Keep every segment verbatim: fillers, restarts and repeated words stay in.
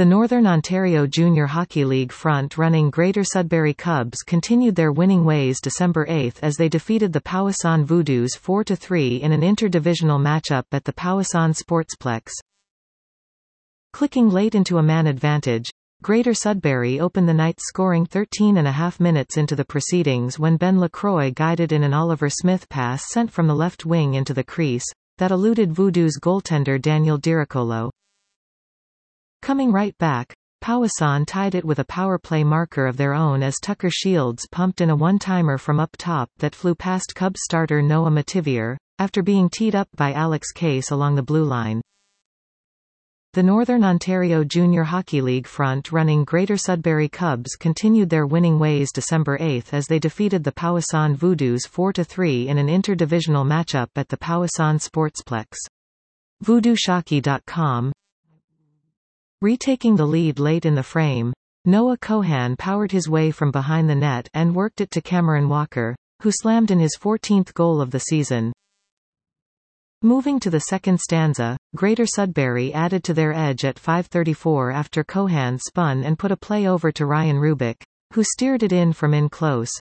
The Northern Ontario Junior Hockey League front-running Greater Sudbury Cubs continued their winning ways December eighth as they defeated the Powassan Voodoos four to three in an interdivisional matchup at the Powassan Sportsplex. Clicking late into a man advantage, Greater Sudbury opened the night scoring thirteen and a half minutes into the proceedings when Ben Lacroix guided in an Oliver Smith pass sent from the left wing into the crease, that eluded Voodoo's goaltender Daniel Diricolo. Coming right back, Powassan tied it with a power play marker of their own as Tucker Shields pumped in a one-timer from up top that flew past Cubs starter Noah Mativier, after being teed up by Alex Case along the blue line. The Northern Ontario Junior Hockey League front-running Greater Sudbury Cubs continued their winning ways December eighth as they defeated the Powassan Voodoos four to three in an interdivisional matchup at the Powassan Sportsplex. Voodoo Shockey dot com. Retaking the lead late in the frame, Noah Cohan powered his way from behind the net and worked it to Cameron Walker, who slammed in his fourteenth goal of the season. Moving to the second stanza, Greater Sudbury added to their edge at five thirty-four after Cohan spun and put a play over to Ryan Rubik, who steered it in from in close.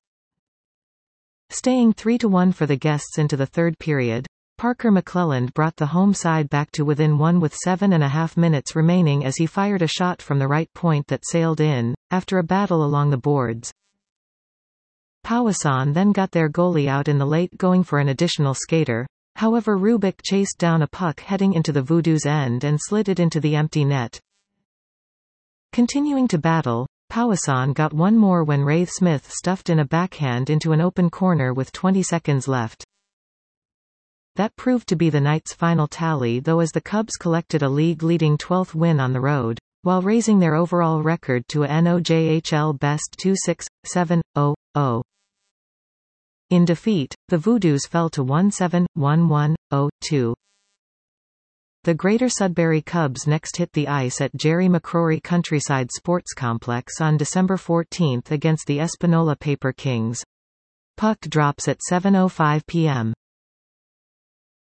Staying three to one for the guests into the third period, Parker McClelland brought the home side back to within one with seven and a half minutes remaining as he fired a shot from the right point that sailed in, after a battle along the boards. Powassan then got their goalie out in the late going for an additional skater, however Rubik chased down a puck heading into the Voodoo's end and slid it into the empty net. Continuing to battle, Powassan got one more when Wraith Smith stuffed in a backhand into an open corner with twenty seconds left. That proved to be the night's final tally though as the Cubs collected a league-leading twelfth win on the road, while raising their overall record to a N O J H L best two six seven oh oh. In defeat, the Voodoos fell to one seven one one oh two. The Greater Sudbury Cubs next hit the ice at Jerry McCrory Countryside Sports Complex on December fourteenth against the Espanola Paper Kings. Puck drops at seven oh five p m